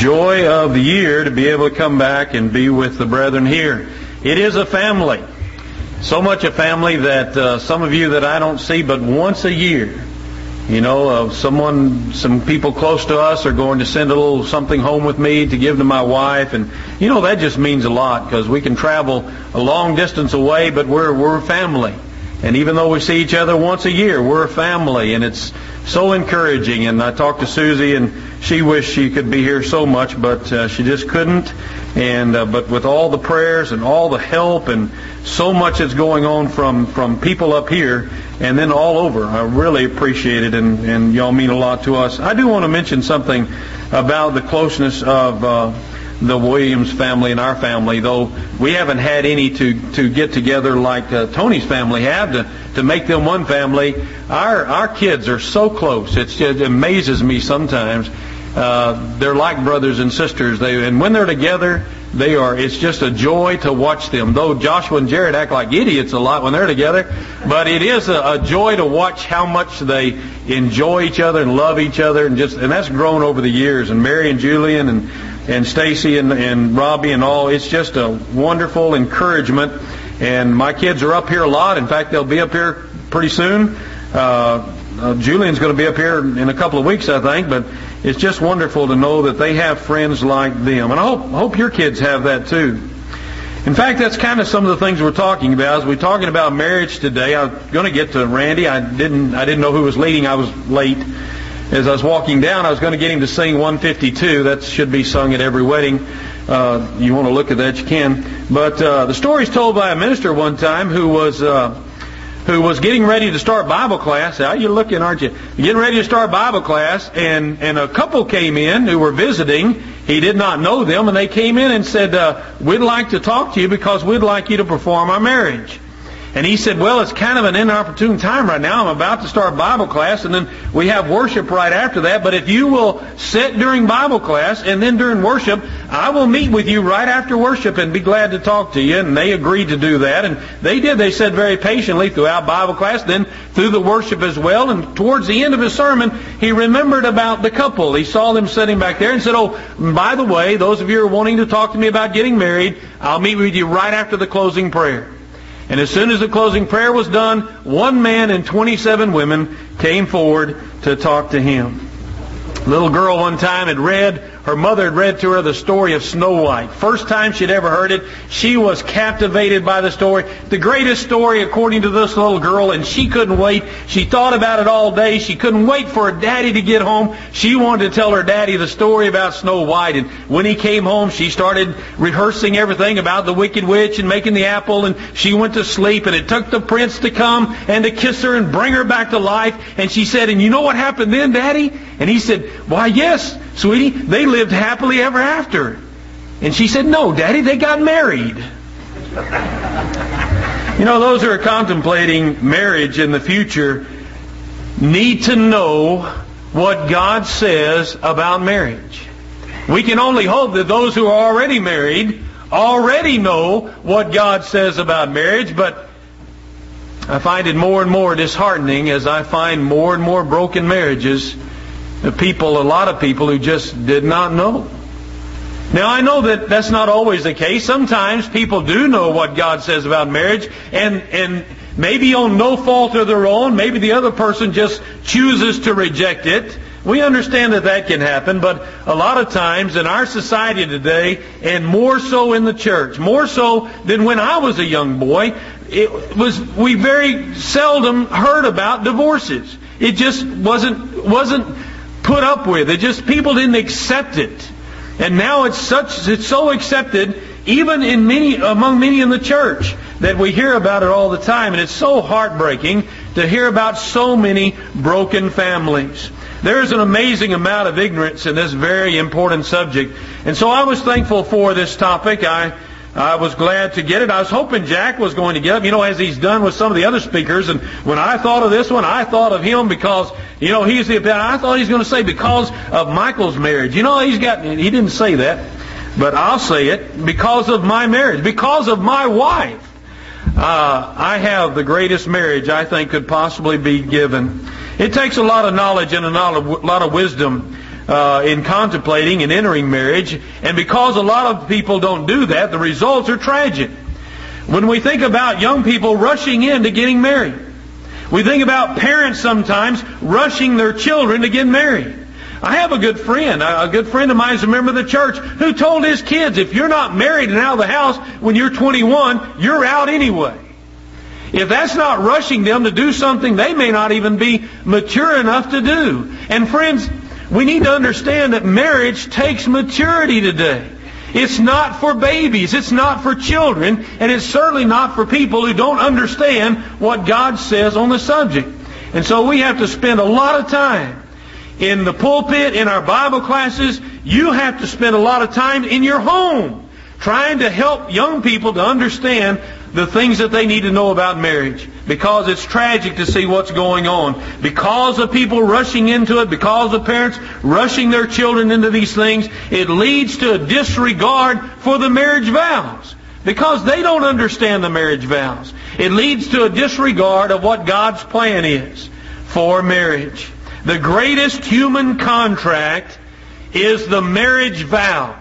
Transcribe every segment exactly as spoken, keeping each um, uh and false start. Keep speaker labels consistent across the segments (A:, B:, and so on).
A: joy of the year to be able to come back and be with the brethren here. It is a family. So much a family that uh, some of you that I don't see but once a year. You know, uh, someone, some people close to us are going to send a little something home with me to give to my wife, and you know that just means a lot because we can travel a long distance away, but we're we're family. And even though we see each other once a year, we're a family, and it's so encouraging. And I talked to Susie, and she wished she could be here so much, but uh, she just couldn't. And uh, but with all the prayers and all the help and so much that's going on from, from people up here and then all over, I really appreciate it, and, and y'all mean a lot to us. I do want to mention something about the closeness of uh, the Williams family and our family, though we haven't had any to, to get together like uh, Tony's family have to, to make them one family. Our our kids are so close. It's, it amazes me sometimes. Uh, they're like brothers and sisters. They and when they're together, they are. It's just a joy to watch them. Though Joshua and Jared act like idiots a lot when they're together, but it is a, a joy to watch how much they enjoy each other and love each other, and just and that's grown over the years. And Mary and Julian and and Stacy and, and Robbie and all. It's just a wonderful encouragement. And my kids are up here a lot. In fact, they'll be up here pretty soon. Uh, uh, Julian's going to be up here in a couple of weeks, I think. But it's just wonderful to know that they have friends like them. And I hope, hope your kids have that too. In fact, that's kind of some of the things we're talking about. As we're talking about marriage today, I'm going to get to Randy. I didn't, I didn't know who was leading. I was late. As I was walking down, I was going to get him to sing one fifty-two. That should be sung at every wedding. Uh, you want to look at that, you can. But uh, the story is told by a minister one time who was uh, who was getting ready to start Bible class. How you looking, aren't you? Getting ready to start Bible class, and, and a couple came in who were visiting. He did not know them, and they came in and said, uh, we'd like to talk to you because we'd like you to perform our marriage. And he said, well, it's kind of an inopportune time right now. I'm about to start Bible class, and then we have worship right after that. But if you will sit during Bible class and then during worship, I will meet with you right after worship and be glad to talk to you. And they agreed to do that. And they did. They said very patiently throughout Bible class, then through the worship as well. And towards the end of his sermon, he remembered about the couple. He saw them sitting back there and said, oh, by the way, those of you who are wanting to talk to me about getting married, I'll meet with you right after the closing prayer. And as soon as the closing prayer was done, one man and twenty-seven women came forward to talk to him. A little girl one time had read, her mother had read to her the story of Snow White. First time she'd ever heard it, she was captivated by the story. The greatest story according to this little girl, and she couldn't wait. She thought about it all day. She couldn't wait for her daddy to get home. She wanted to tell her daddy the story about Snow White. And when he came home, she started rehearsing everything about the Wicked Witch and making the apple, and she went to sleep. And it took the prince to come and to kiss her and bring her back to life. And she said, and you know what happened then, Daddy? And he said, why, yes, sweetie, they lived happily ever after. And she said, no, Daddy, they got married. You know, those who are contemplating marriage in the future need to know what God says about marriage. We can only hope that those who are already married already know what God says about marriage, but I find it more and more disheartening as I find more and more broken marriages. The people, a lot of people who just did not know. Now, I know that that's not always the case. Sometimes people do know what God says about marriage, and and maybe on no fault of their own, maybe the other person just chooses to reject it. We understand that that can happen, but a lot of times in our society today, and more so in the church, more so than when I was a young boy, it was we very seldom heard about divorces. It just wasn't wasn't put up with. It just, people didn't accept it. And now it's such, it's so accepted, even in many, among many in the church, that we hear about it all the time. And it's so heartbreaking to hear about so many broken families. There's an amazing amount of ignorance in this very important subject. And so I was thankful for this topic. I I was glad to get it. I was hoping Jack was going to get up, you know, as he's done with some of the other speakers. And when I thought of this one, I thought of him because, you know, he's the, I thought he was going to say because of Michael's marriage. You know, he's got, he didn't say that, but I'll say it, because of my marriage, because of my wife. Uh, I have the greatest marriage I think could possibly be given. It takes a lot of knowledge and a lot of, lot of wisdom uh, in contemplating and entering marriage. And because a lot of people don't do that, the results are tragic. When we think about young people rushing into getting married, we think about parents sometimes rushing their children to get married. I have a good friend, a good friend of mine is a member of the church, who told his kids, if you're not married and out of the house when you're twenty-one, you're out anyway. If that's not rushing them to do something they may not even be mature enough to do. And friends, we need to understand that marriage takes maturity today. It's not for babies, it's not for children, and it's certainly not for people who don't understand what God says on the subject. And so we have to spend a lot of time in the pulpit, in our Bible classes. You have to spend a lot of time in your home trying to help young people to understand the things that they need to know about marriage. Because it's tragic to see what's going on. Because of people rushing into it, because of parents rushing their children into these things, it leads to a disregard for the marriage vows. Because they don't understand the marriage vows. It leads to a disregard of what God's plan is for marriage. The greatest human contract is the marriage vow.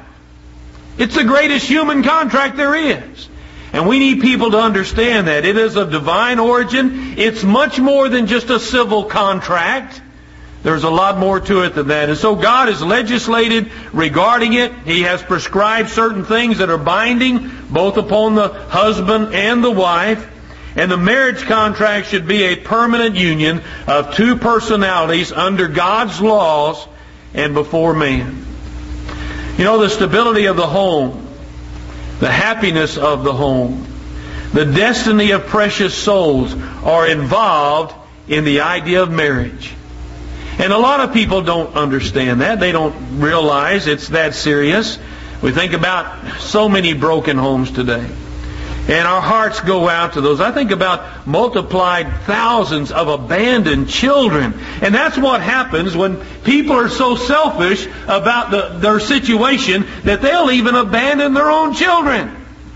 A: It's the greatest human contract there is. And we need people to understand that. It is of divine origin. It's much more than just a civil contract. There's a lot more to it than that. And so God has legislated regarding it. He has prescribed certain things that are binding both upon the husband and the wife. And the marriage contract should be a permanent union of two personalities under God's laws and before man. You know, the stability of the home, the happiness of the home, the destiny of precious souls are involved in the idea of marriage. And a lot of people don't understand that. They don't realize it's that serious. We think about so many broken homes today. And our hearts go out to those. I think about multiplied thousands of abandoned children. And that's what happens when people are so selfish about the, their situation that they'll even abandon their own children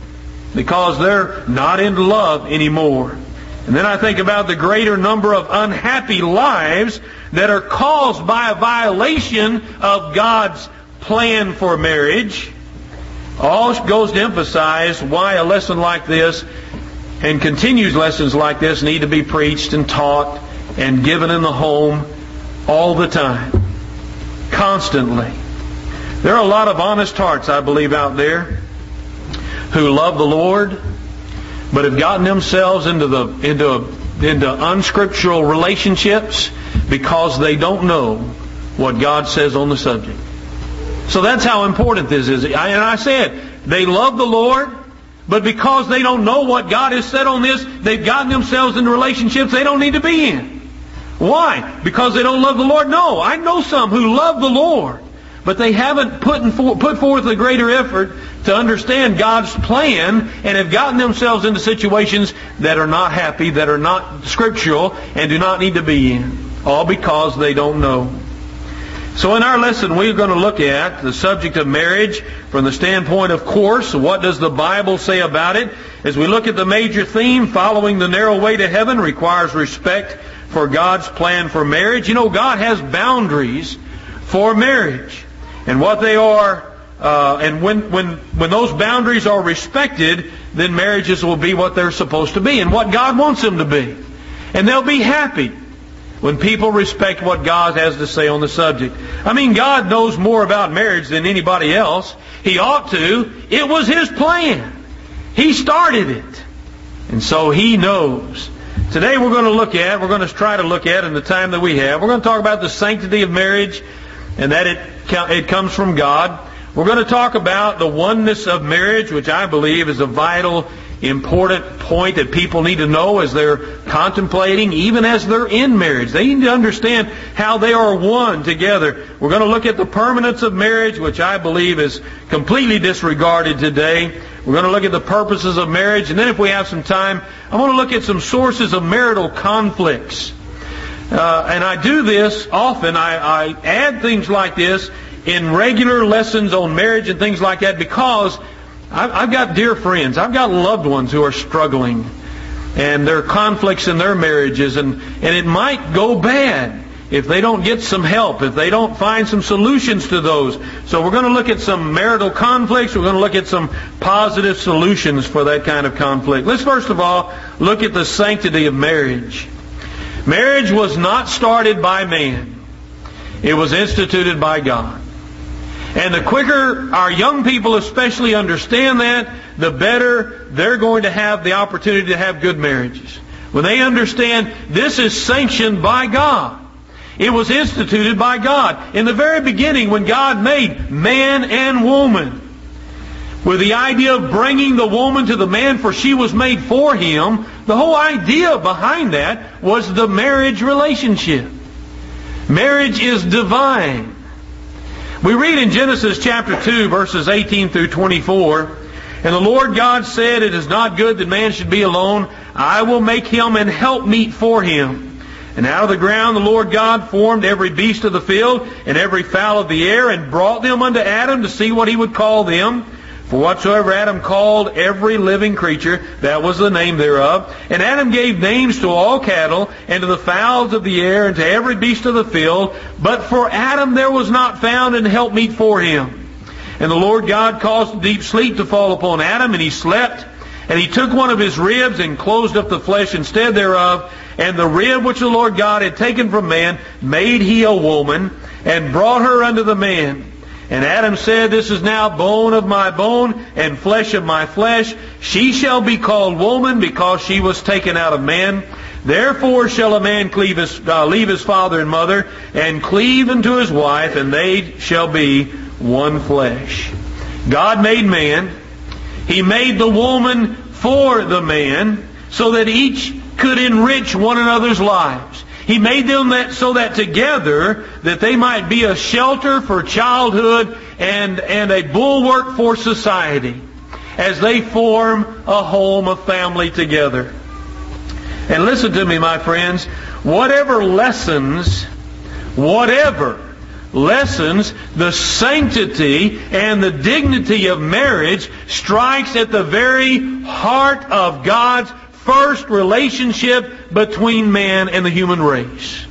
A: because they're not in love anymore. And then I think about the greater number of unhappy lives that are caused by a violation of God's plan for marriage. All goes to emphasize why a lesson like this and continued lessons like this need to be preached and taught and given in the home all the time, constantly. There are a lot of honest hearts, I believe, out there who love the Lord but have gotten themselves into the into into unscriptural relationships because they don't know what God says on the subject. So that's how important this is. And I said, they love the Lord, but because they don't know what God has said on this, they've gotten themselves into relationships they don't need to be in. Why? Because they don't love the Lord? No, I know some who love the Lord, but they haven't put, in for, put forth a greater effort to understand God's plan and have gotten themselves into situations that are not happy, that are not scriptural, and do not need to be in. All because they don't know. So in our lesson, we're going to look at the subject of marriage from the standpoint, of course, what does the Bible say about it? As we look at the major theme, following the narrow way to heaven requires respect for God's plan for marriage. You know, God has boundaries for marriage. And what they are, uh, and when, when, when those boundaries are respected, then marriages will be what they're supposed to be and what God wants them to be. And they'll be happy when people respect what God has to say on the subject. I mean, God knows more about marriage than anybody else. He ought to. It was His plan. He started it. And so He knows. Today we're going to look at, we're going to try to look at in the time that we have, we're going to talk about the sanctity of marriage and that it, it comes from God. We're going to talk about the oneness of marriage, which I believe is a vital, important point that people need to know as they're contemplating, even as they're in marriage. They need to understand how they are one together. We're going to look at the permanence of marriage, which I believe is completely disregarded today. We're going to look at the purposes of marriage, and then if we have some time, I want to look at some sources of marital conflicts. Uh, and I do this often. I, I add things like this in regular lessons on marriage and things like that because I've got dear friends, I've got loved ones who are struggling, and there are conflicts in their marriages, and, and it might go bad if they don't get some help, if they don't find some solutions to those. So we're going to look at some marital conflicts. We're going to look at some positive solutions for that kind of conflict. Let's first of all look at the sanctity of marriage. Marriage was not started by man. It was instituted by God. And the quicker our young people especially understand that, the better they're going to have the opportunity to have good marriages. When they understand this is sanctioned by God. It was instituted by God. In the very beginning, when God made man and woman, with the idea of bringing the woman to the man, for she was made for him, the whole idea behind that was the marriage relationship. Marriage is divine. We read in Genesis chapter two, verses eighteen through twenty-four, "And the Lord God said, It is not good that man should be alone. I will make him an helpmeet for him. And out of the ground the Lord God formed every beast of the field and every fowl of the air, and brought them unto Adam to see what he would call them. For whatsoever Adam called every living creature, that was the name thereof. And Adam gave names to all cattle, and to the fowls of the air, and to every beast of the field. But for Adam there was not found an helpmeet for him. And the Lord God caused a deep sleep to fall upon Adam, and he slept. And he took one of his ribs, and closed up the flesh instead thereof. And the rib which the Lord God had taken from man made he a woman, and brought her unto the man. And Adam said, This is now bone of my bone, and flesh of my flesh. She shall be called woman, because she was taken out of man. Therefore shall a man cleave his, uh, leave his father and mother, and cleave unto his wife, and they shall be one flesh." God made man. He made the woman for the man, so that each could enrich one another's lives. He made them that so that together that they might be a shelter for childhood and, and a bulwark for society as they form a home, a family together. And listen to me, my friends, whatever lessons, whatever lessons the sanctity and the dignity of marriage strikes at the very heart of God's first relationship between man and the human race.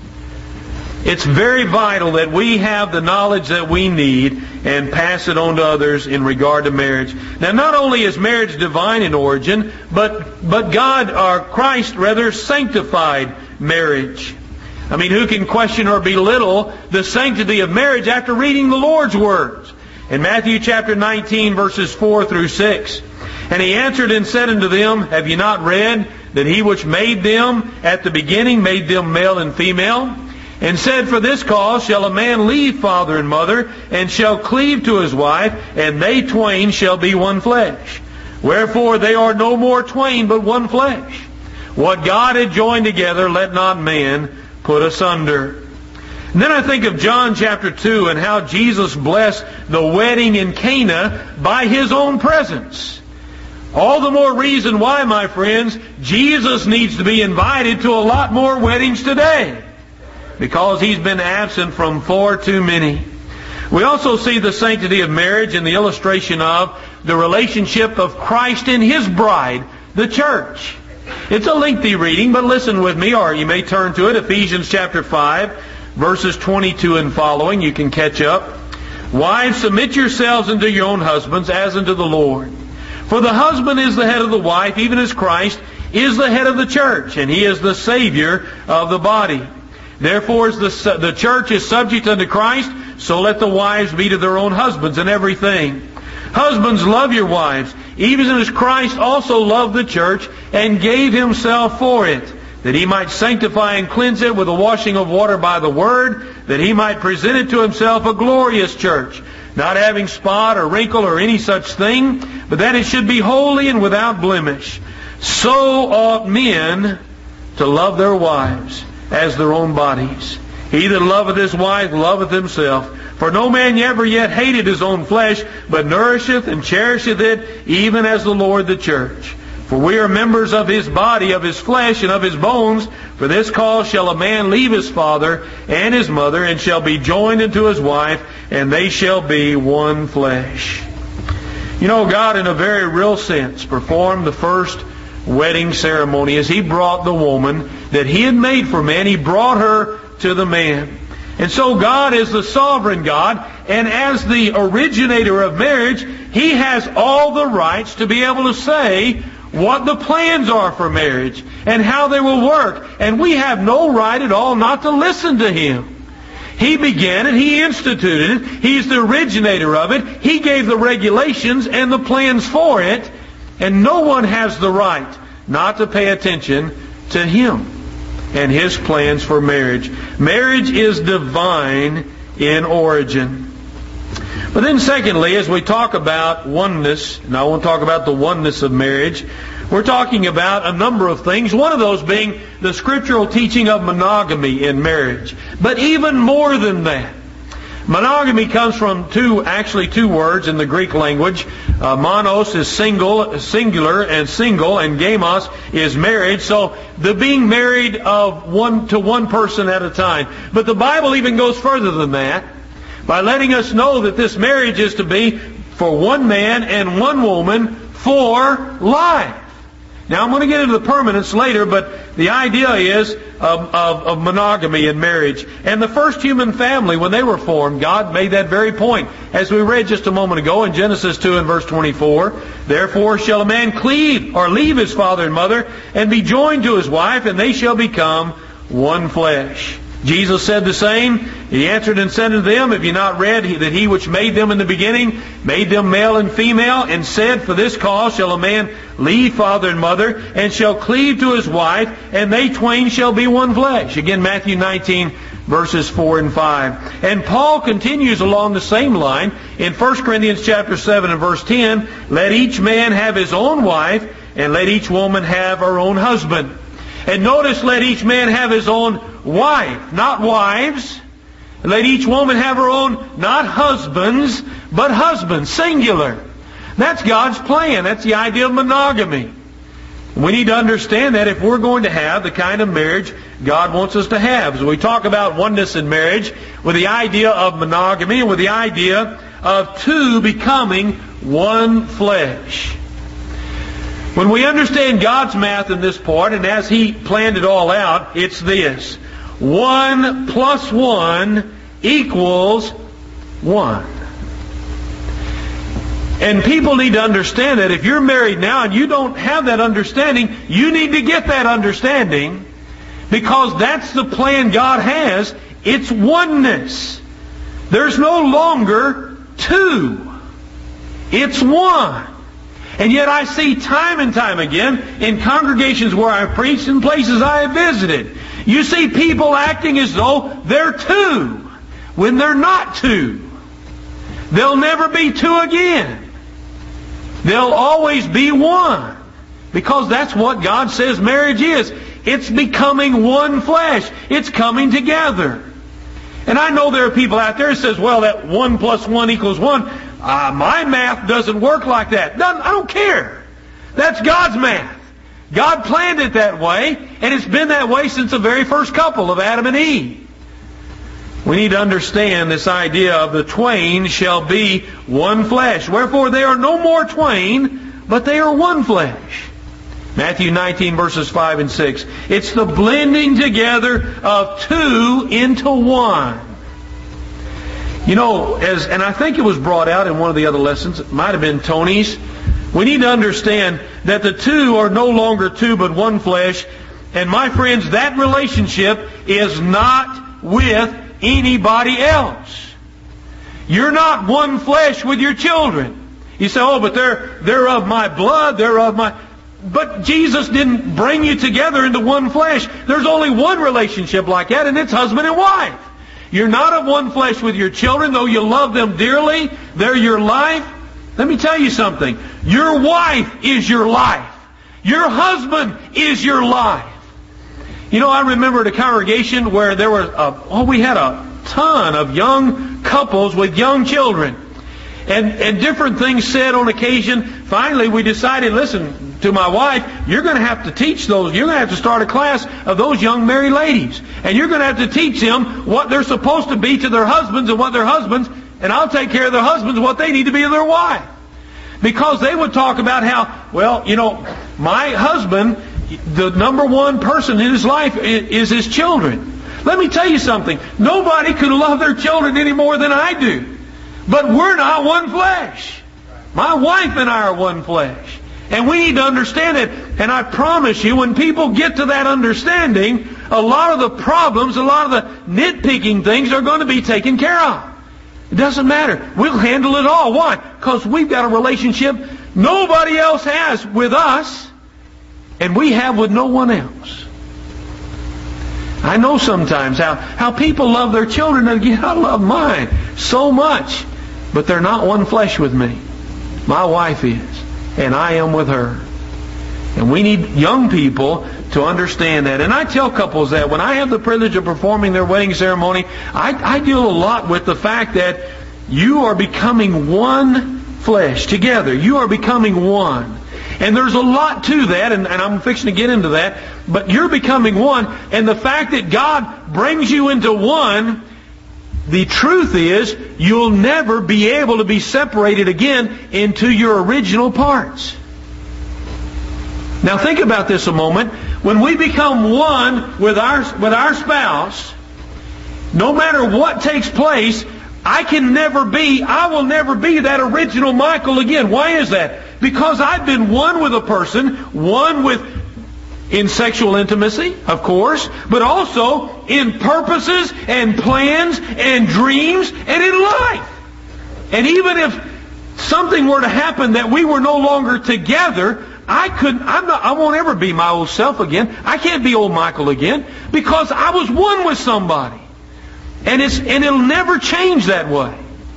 A: It's very vital that we have the knowledge that we need and pass it on to others in regard to marriage. Now, not only is marriage divine in origin, but but God, or Christ rather, sanctified marriage. I mean, who can question or belittle the sanctity of marriage after reading the Lord's words? In Matthew chapter nineteen, verses four through six. "And he answered and said unto them, Have ye not read that he which made them at the beginning made them male and female? And said, For this cause shall a man leave father and mother, and shall cleave to his wife, and they twain shall be one flesh. Wherefore they are no more twain, but one flesh. What God had joined together, let not man put asunder." And then I think of John chapter two, and how Jesus blessed the wedding in Cana by His own presence. All the more reason why, my friends, Jesus needs to be invited to a lot more weddings today, because He's been absent from far too many. We also see the sanctity of marriage in the illustration of the relationship of Christ and His bride, the church. It's a lengthy reading, but listen with me, or you may turn to it. Ephesians chapter five, verses twenty-two and following. You can catch up. "Wives, submit yourselves unto your own husbands, as unto the Lord. For the husband is the head of the wife, even as Christ is the head of the church, and He is the Savior of the body. Therefore, as the, the church is subject unto Christ, so let the wives be to their own husbands in everything. Husbands, love your wives, even as Christ also loved the church, and gave Himself for it, that He might sanctify and cleanse it with the washing of water by the Word, that He might present it to Himself a glorious church, not having spot or wrinkle or any such thing, but that it should be holy and without blemish. So ought men to love their wives as their own bodies. He that loveth his wife loveth himself. For no man ever yet hated his own flesh, but nourisheth and cherisheth it, even as the Lord the church. For we are members of His body, of His flesh, and of His bones. For this cause shall a man leave his father and his mother, and shall be joined unto his wife, and they shall be one flesh." You know, God, in a very real sense, performed the first wedding ceremony as He brought the woman that He had made for man. He brought her to the man. And so God is the sovereign God, and as the originator of marriage, He has all the rights to be able to say what the plans are for marriage and how they will work. And we have no right at all not to listen to Him. He began it. He instituted it. He's the originator of it. He gave the regulations and the plans for it. And no one has the right not to pay attention to Him and His plans for marriage. Marriage is divine in origin. But then secondly, as we talk about oneness, and I want to talk about the oneness of marriage, we're talking about a number of things. One of those being the scriptural teaching of monogamy in marriage. But even more than that, monogamy comes from two, actually two words in the Greek language. Uh, monos is single, singular, and single, and gamos is marriage. So the being married of one to one person at a time. But the Bible even goes further than that by letting us know that this marriage is to be for one man and one woman for life. Now I'm going to get into the permanence later, but the idea is of, of, of monogamy in marriage. And the first human family, when they were formed, God made that very point. As we read just a moment ago in Genesis two and verse twenty-four, therefore shall a man cleave or leave his father and mother and be joined to his wife, and they shall become one flesh. Jesus said the same. He answered and said unto them, have you not read that He which made them in the beginning made them male and female, and said, for this cause shall a man leave father and mother, and shall cleave to his wife, and they twain shall be one flesh. Again, Matthew nineteen, verses four and five. And Paul continues along the same line in First Corinthians chapter seven and verse ten. Let each man have his own wife, and let each woman have her own husband. And notice, let each man have his own wife, not wives. Let each woman have her own, not husbands, but husbands, singular. That's God's plan. That's the idea of monogamy. We need to understand that if we're going to have the kind of marriage God wants us to have. So we talk about oneness in marriage with the idea of monogamy and with the idea of two becoming one flesh. When we understand God's math in this part, and as He planned it all out, it's this. One plus one equals one. And people need to understand that if you're married now and you don't have that understanding, you need to get that understanding, because that's the plan God has. It's oneness. There's no longer two. It's one. And yet I see time and time again in congregations where I've preached and places I have visited, you see people acting as though they're two when they're not two. They'll never be two again. They'll always be one, because that's what God says marriage is. It's becoming one flesh. It's coming together. And I know there are people out there who says, well, that one plus one equals one. Uh, my math doesn't work like that. Doesn't, I don't care. That's God's math. God planned it that way, and it's been that way since the very first couple of Adam and Eve. We need to understand this idea of the twain shall be one flesh. Wherefore they are no more twain, but they are one flesh. Matthew nineteen, verses five and six. It's the blending together of two into one. You know, as and I think it was brought out in one of the other lessons, it might have been Tony's, we need to understand that the two are no longer two but one flesh. And my friends, that relationship is not with anybody else. You're not one flesh with your children. You say, oh, but they're they're of my blood, they're of my... But Jesus didn't bring you together into one flesh. There's only one relationship like that, and it's husband and wife. You're not of one flesh with your children, though you love them dearly. They're your life. Let me tell you something. Your wife is your life. Your husband is your life. You know, I remember at a congregation where there were, a, oh, we had a ton of young couples with young children. And, and different things said on occasion. Finally, we decided, listen, to my wife, you're going to have to teach those, you're going to have to start a class of those young married ladies. And you're going to have to teach them what they're supposed to be to their husbands and what their husbands, and I'll take care of their husbands, what they need to be to their wife. Because they would talk about how, well, you know, my husband, the number one person in his life is his children. Let me tell you something. Nobody could love their children any more than I do. But we're not one flesh. My wife and I are one flesh. And we need to understand it. And I promise you, when people get to that understanding, a lot of the problems, a lot of the nitpicking things are going to be taken care of. It doesn't matter. We'll handle it all. Why? Because we've got a relationship nobody else has with us, and we have with no one else. I know sometimes how, how people love their children, and again, I love mine so much, but they're not one flesh with me. My wife is, and I am with her. And we need young people to understand that. And I tell couples that when I have the privilege of performing their wedding ceremony, I, I deal a lot with the fact that you are becoming one flesh together. You are becoming one. And there's a lot to that, and, and I'm fixing to get into that. But you're becoming one, and the fact that God brings you into one, the truth is you'll never be able to be separated again into your original parts. Now think about this a moment. When we become one with our with our spouse, no matter what takes place, I can never be, I will never be that original Michael again. Why is that? Because I've been one with a person, one with in sexual intimacy, of course, but also in purposes and plans and dreams and in life. And even if something were to happen that we were no longer together, I couldn't, I'm not, I won't ever be my old self again. I can't be old Michael again because I was one with somebody. And it's, and it'll never change that way.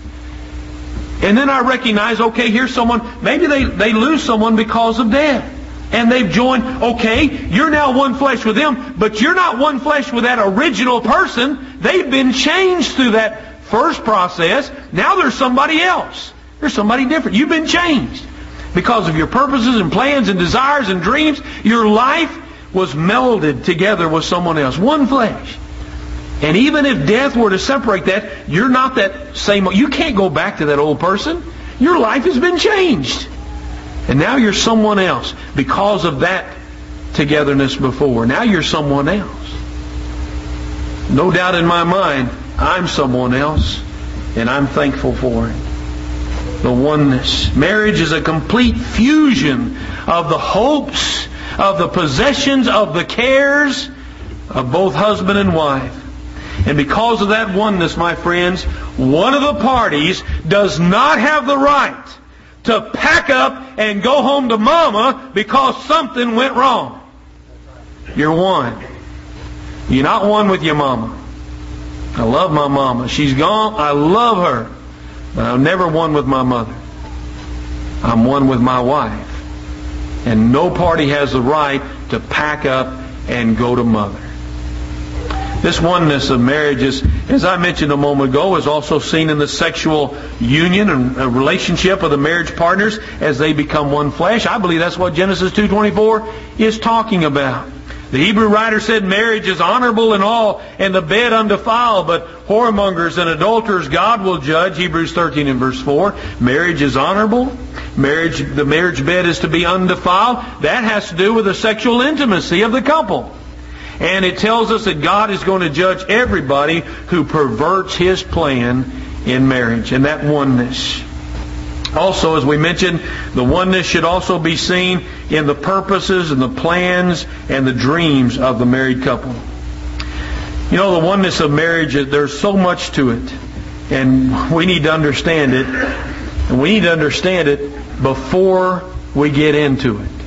A: And then I recognize, okay, here's someone, maybe they, they lose someone because of death. And they've joined, okay, you're now one flesh with them, but you're not one flesh with that original person. They've been changed through that first process. Now there's somebody else. There's somebody different. You've been changed. Because of your purposes and plans and desires and dreams, your life was melded together with someone else. One flesh. And even if death were to separate that, you're not that same. You can't go back to that old person. Your life has been changed. And now you're someone else because of that togetherness before. Now you're someone else. No doubt in my mind, I'm someone else, and I'm thankful for it. The oneness. Marriage is a complete fusion of the hopes, of the possessions, of the cares of both husband and wife. And because of that oneness, my friends, one of the parties does not have the right to pack up and go home to mama because something went wrong. You're one. You're not one with your mama. I love my mama. She's gone. I love her. But I'm never one with my mother. I'm one with my wife. And no party has the right to pack up and go to mother. This oneness of marriage is, as I mentioned a moment ago, is also seen in the sexual union and relationship of the marriage partners as they become one flesh. I believe that's what Genesis two twenty-four is talking about. The Hebrew writer said marriage is honorable in all, and the bed undefiled, but whoremongers and adulterers God will judge. Hebrews thirteen and verse four. Marriage is honorable. Marriage, the marriage bed is to be undefiled. That has to do with the sexual intimacy of the couple. And it tells us that God is going to judge everybody who perverts His plan in marriage. And that oneness. Also, as we mentioned, the oneness should also be seen in the purposes and the plans and the dreams of the married couple. You know, the oneness of marriage, there's so much to it. And we need to understand it. And we need to understand it before we get into it.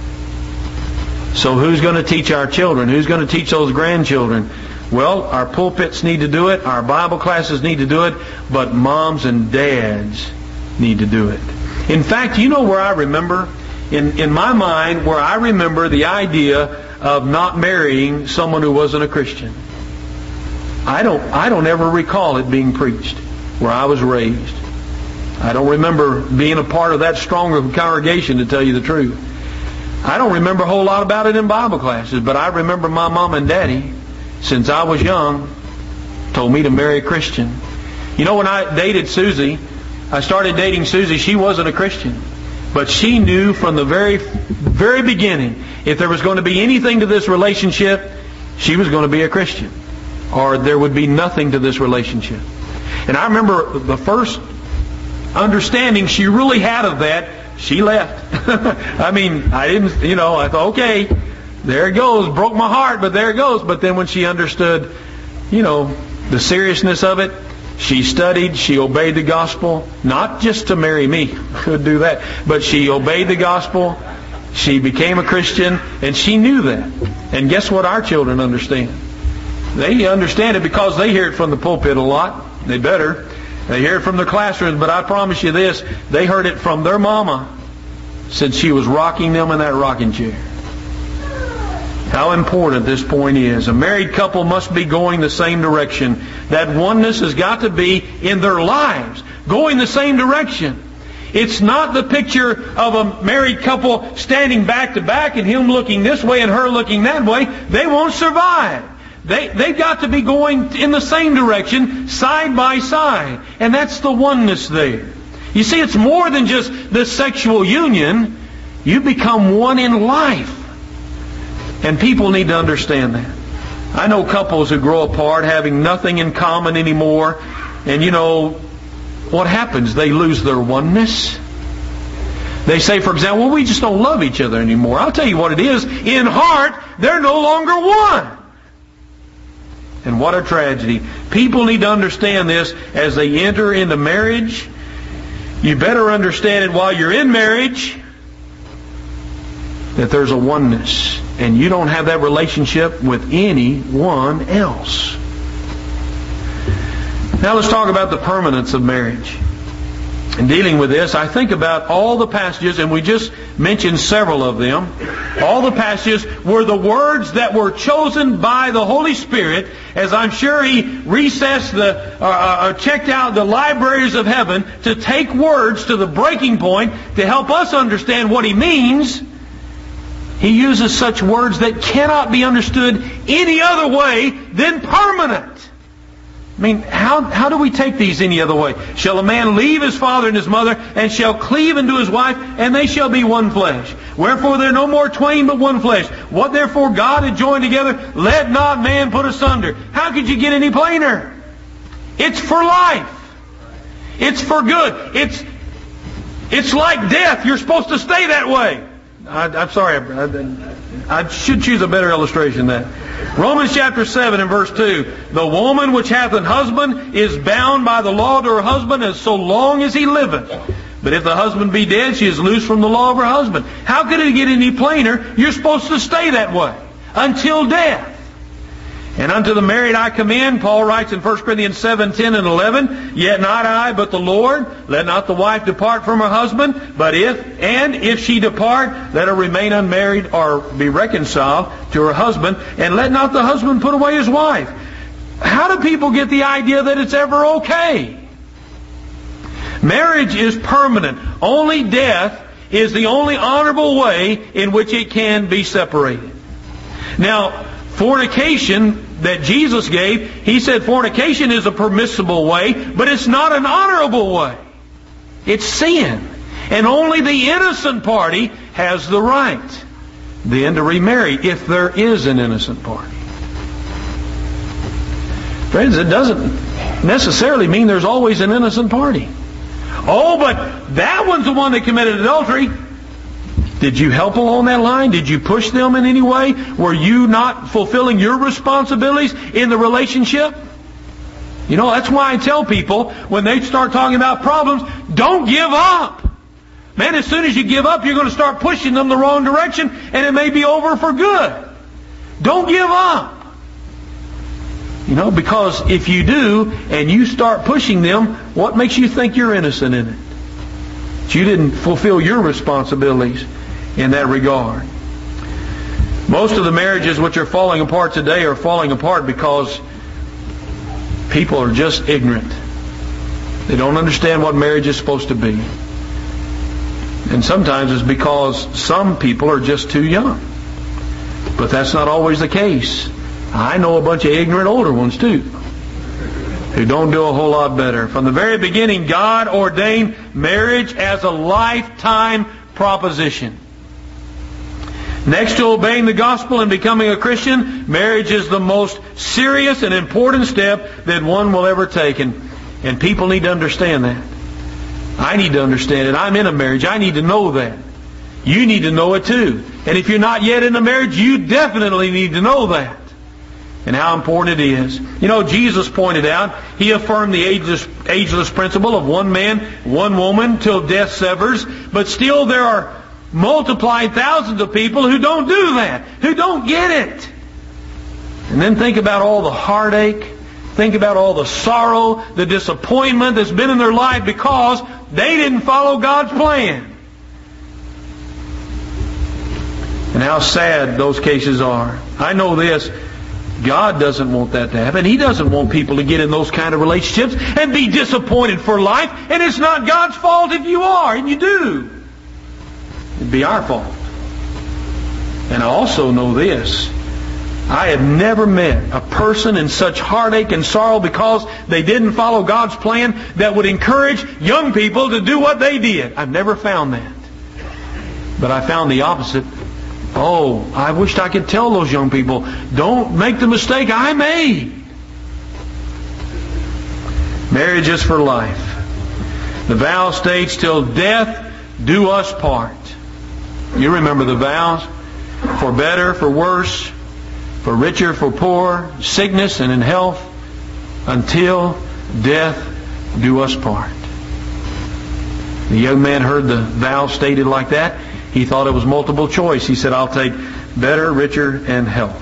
A: So who's going to teach our children? Who's going to teach those grandchildren? Well, our pulpits need to do it. Our Bible classes need to do it. But moms and dads need to do it. In fact, you know where I remember? In, in my mind, where I remember the idea of not marrying someone who wasn't a Christian. I don't, I don't ever recall it being preached where I was raised. I don't remember being a part of that strong of a congregation, to tell you the truth. I don't remember a whole lot about it in Bible classes, but I remember my mom and daddy, since I was young, told me to marry a Christian. You know, when I dated Susie, I started dating Susie, she wasn't a Christian. But she knew from the very, very beginning, if there was going to be anything to this relationship, she was going to be a Christian. or there would be nothing to this relationship. And I remember the first understanding she really had of that, she left. I mean, I didn't, you know, I thought, okay, there it goes. Broke my heart, but there it goes. But then when she understood, you know, the seriousness of it, she studied, she obeyed the gospel, not just to marry me, could do that, but she obeyed the gospel, she became a Christian, and she knew that. And guess what our children understand? They understand it because they hear it from the pulpit a lot. They better. They hear it from their classrooms, but I promise you this, they heard it from their mama since she was rocking them in that rocking chair. How important this point is. A married couple must be going the same direction. That oneness has got to be in their lives, going the same direction. It's not the picture of a married couple standing back to back and him looking this way and her looking that way. They won't survive. They, they've got to be going in the same direction, side by side. And that's the oneness there. You see, it's more than just the sexual union. You become one in life. And people need to understand that. I know couples who grow apart having nothing in common anymore. And you know, what happens? They lose their oneness. They say, for example, well, we just don't love each other anymore. I'll tell you what it is. In heart, they're no longer one. And what a tragedy. People need to understand this as they enter into marriage. You better understand it while you're in marriage, that there's a oneness. And you don't have that relationship with anyone else. Now let's talk about the permanence of marriage. In dealing with this, I think about all the passages, and we just mentioned several of them. All the passages were the words that were chosen by the Holy Spirit, as I'm sure He recessed the, uh, uh, checked out the libraries of heaven to take words to the breaking point to help us understand what He means. He uses such words that cannot be understood any other way than permanent. I mean, how, how do we take these any other way? Shall a man leave his father and his mother, and shall cleave unto his wife, and they shall be one flesh? Wherefore there are no more twain but one flesh. What therefore God hath joined together, let not man put asunder. How could you get any plainer? It's for life. It's for good. It's, it's like death. You're supposed to stay that way. I, I'm sorry, I, I should choose a better illustration than that. Romans chapter seven and verse two. The woman which hath an husband is bound by the law to her husband as so long as he liveth. But if the husband be dead, she is loosed from the law of her husband. How could it get any plainer? You're supposed to stay that way until death. And unto the married I commend, Paul writes in First Corinthians seven, ten and eleven, yet not I, but the Lord. Let not the wife depart from her husband, but if, and if she depart, let her remain unmarried or be reconciled to her husband, and let not the husband put away his wife. How do people get the idea that it's ever okay? Marriage is permanent. Only death is the only honorable way in which it can be separated. Now, fornication that Jesus gave, He said fornication is a permissible way, but it's not an honorable way. It's sin. And only the innocent party has the right then to remarry, if there is an innocent party. Friends, it doesn't necessarily mean there's always an innocent party. Oh, but that one's the one that committed adultery. Did you help along that line? Did you push them in any way? Were you not fulfilling your responsibilities in the relationship? You know, that's why I tell people, when they start talking about problems, don't give up. Man, as soon as you give up, you're going to start pushing them the wrong direction, and it may be over for good. Don't give up. You know, because if you do, and you start pushing them, what makes you think you're innocent in it? That you didn't fulfill your responsibilities in that regard. Most of the marriages which are falling apart today are falling apart because people are just ignorant. They don't understand what marriage is supposed to be. And sometimes it's because some people are just too young. But that's not always the case. I know a bunch of ignorant older ones too, who don't do a whole lot better. From the very beginning, God ordained marriage as a lifetime proposition. Next to obeying the gospel and becoming a Christian, marriage is the most serious and important step that one will ever take. And, and people need to understand that. I need to understand it. I'm in a marriage. I need to know that. You need to know it too. And if you're not yet in a marriage, you definitely need to know that. And how important it is. You know, Jesus pointed out, He affirmed the ageless, ageless principle of one man, one woman, till death severs. But still there are multiplied thousands of people who don't do that, who don't get it. And then think about all the heartache, think about all the sorrow, the disappointment that's been in their life because they didn't follow God's plan. And how sad those cases are. I know this, God doesn't want that to happen. He doesn't want people to get in those kind of relationships and be disappointed for life. And it's not God's fault if you are, and you do. It'd be our fault. And I also know this. I have never met a person in such heartache and sorrow because they didn't follow God's plan that would encourage young people to do what they did. I've never found that. But I found the opposite. Oh, I wished I could tell those young people, don't make the mistake I made. Marriage is for life. The vow states, till death do us part. You remember the vows. For better, for worse, for richer, for poor, sickness and in health, until death do us part. The young man heard the vow stated like that. He thought it was multiple choice. He said, I'll take better, richer, and health.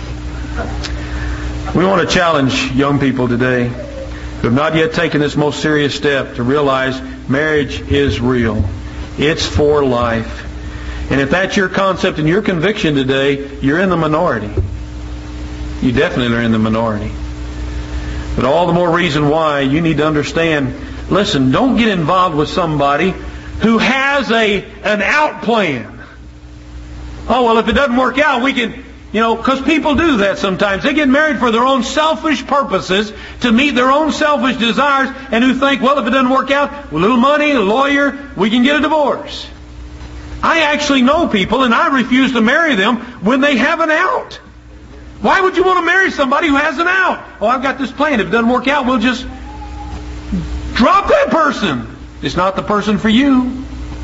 A: We want to challenge young people today who have not yet taken this most serious step to realize marriage is real. It's for life. And if that's your concept and your conviction today, you're in the minority. You definitely are in the minority. But all the more reason why you need to understand, listen, don't get involved with somebody who has a an out plan. Oh, well, if it doesn't work out, we can, you know, because people do that sometimes. They get married for their own selfish purposes, to meet their own selfish desires, and who think, well, if it doesn't work out, a little money, a lawyer, we can get a divorce. I actually know people, and I refuse to marry them when they have an out. Why would you want to marry somebody who has an out? Oh, I've got this plan. If it doesn't work out, we'll just drop that person. It's not the person for you.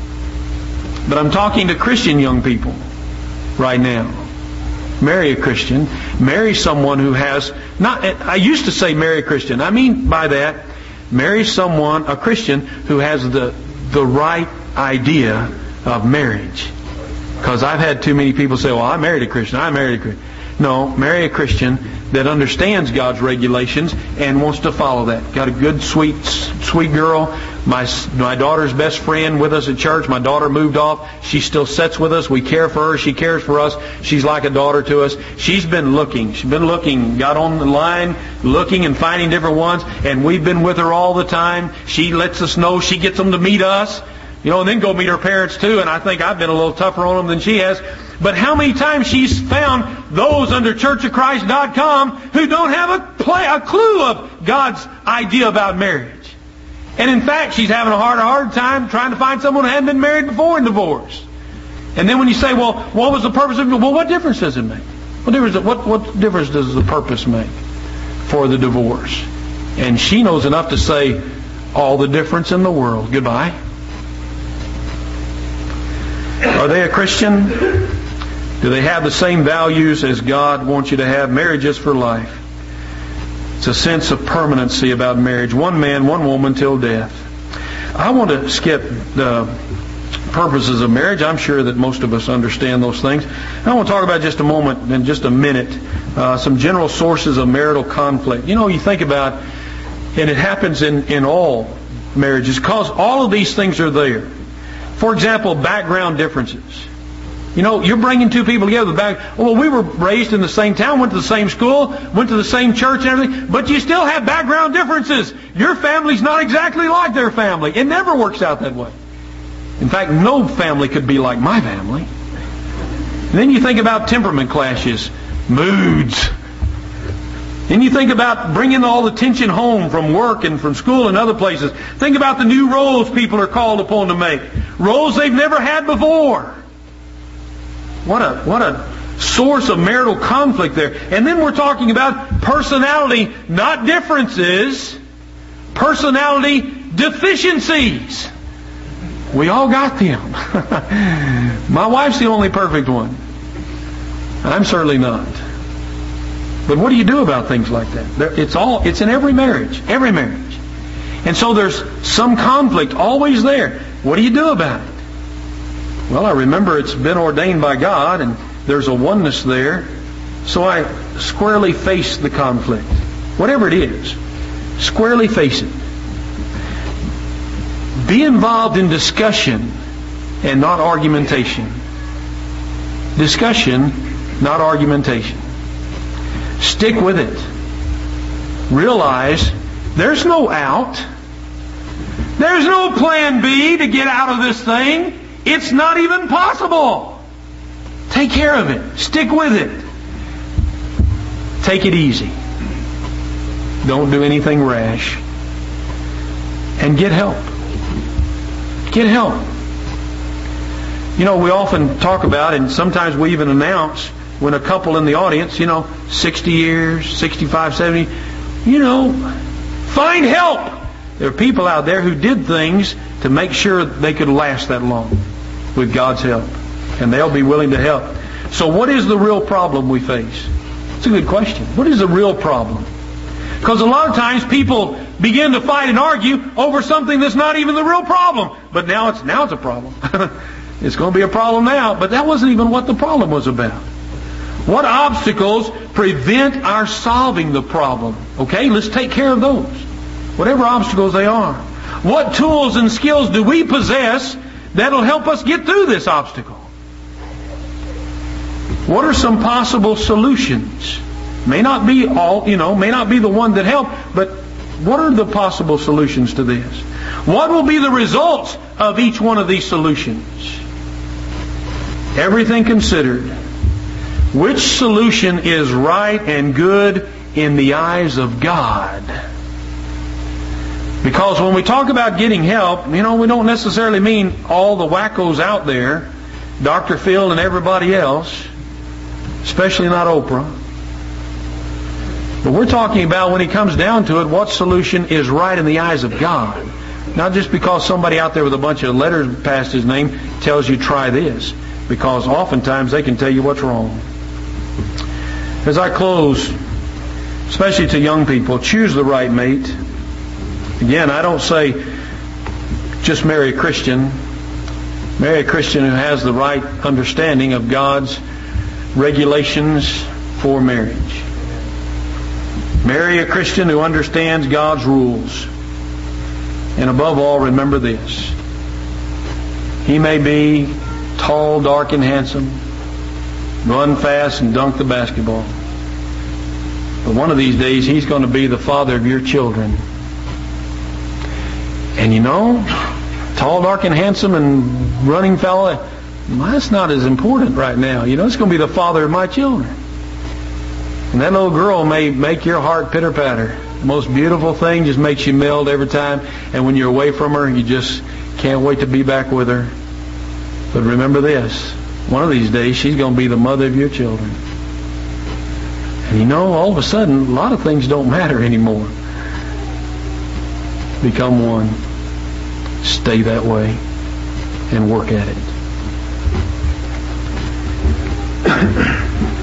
A: But I'm talking to Christian young people right now. Marry a Christian. Marry someone who has not. I used to say marry a Christian. I mean by that, marry someone, a Christian, who has the the right idea of marriage. Because I've had too many people say, well, I married a Christian, I married a Christian. No, marry a Christian that understands God's regulations and wants to follow that. Got a good, sweet, sweet girl. My my daughter's best friend with us at church. My daughter moved off. She still sits with us. We care for her. She cares for us. She's like a daughter to us. She's been looking. She's been looking. Got on the line, looking and finding different ones. And we've been with her all the time. She lets us know. She gets them to meet us. You know, and then go meet her parents too. And I think I've been a little tougher on them than she has. But how many times she's found those under church of christ dot com who don't have a, play, a clue of God's idea about marriage. And in fact, she's having a hard, hard time trying to find someone who hadn't been married before and divorced. And then when you say, well, what was the purpose of it? Well, what difference does it make? What difference, what, what difference does the purpose make for the divorce? And she knows enough to say, all the difference in the world. Goodbye. Are they a Christian? Do they have the same values as God wants you to have? Marriage is for life. It's a sense of permanency about marriage. One man, one woman till death. I want to skip the purposes of marriage. I'm sure that most of us understand those things. I want to talk about just a moment, in just a minute, uh, some general sources of marital conflict. You know, you think about, and it happens in, in all marriages, because all of these things are there. For example, background differences. You know, you're bringing two people together. Back, well, we were raised in the same town, went to the same school, went to the same church and everything, but you still have background differences. Your family's not exactly like their family. It never works out that way. In fact, no family could be like my family. And then you think about temperament clashes, moods. Then you think about bringing all the tension home from work and from school and other places. Think about the new roles people are called upon to make. Roles they've never had before. what a what a source of marital conflict there. And then we're talking about personality, not differences, personality deficiencies. We all got them. My wife's the only perfect one. I'm certainly not. But what do you do about things like that? It's all, it's in every marriage. Every marriage. And so there's some conflict always there. What do you do about it? Well, I remember it's been ordained by God, and there's a oneness there. So I squarely face the conflict. Whatever it is, squarely face it. Be involved in discussion and not argumentation. Discussion, not argumentation. Stick with it. Realize there's no out. There's no plan B to get out of this thing. It's not even possible. Take care of it. Stick with it. Take it easy. Don't do anything rash. And get help. Get help. You know, we often talk about, and sometimes we even announce, when a couple in the audience, you know, sixty years, sixty-five, seventy, you know, find help. There are people out there who did things to make sure they could last that long with God's help. And they'll be willing to help. So what is the real problem we face? It's a good question. What is the real problem? Because a lot of times people begin to fight and argue over something that's not even the real problem. But now it's now it's a problem. It's going to be a problem now. But that wasn't even what the problem was about. What obstacles prevent our solving the problem? Okay, let's take care of those. Whatever obstacles they are. What tools and skills do we possess that'll help us get through this obstacle? What are some possible solutions? May not be all, you know, may not be the one that help, but what are the possible solutions to this? What will be the results of each one of these solutions? Everything considered, which solution is right and good in the eyes of God? Because when we talk about getting help, you know, we don't necessarily mean all the wackos out there, Doctor Phil and everybody else, especially not Oprah. But we're talking about, when it comes down to it, what solution is right in the eyes of God. Not just because somebody out there with a bunch of letters past his name tells you try this. Because oftentimes they can tell you what's wrong. As I close, especially to young people, choose the right mate. Again, I don't say just marry a Christian. Marry a Christian who has the right understanding of God's regulations for marriage. Marry a Christian who understands God's rules. And above all, remember this. He may be tall, dark, and handsome, run fast and dunk the basketball. But one of these days, he's going to be the father of your children. And you know, tall, dark, and handsome and running fella, well, that's not as important right now. You know, it's going to be the father of my children. And that little girl may make your heart pitter-patter. The most beautiful thing, just makes you melt every time. And when you're away from her, you just can't wait to be back with her. But remember this. One of these days, she's going to be the mother of your children. And you know, all of a sudden, a lot of things don't matter anymore. Become one. Stay that way. And work at it.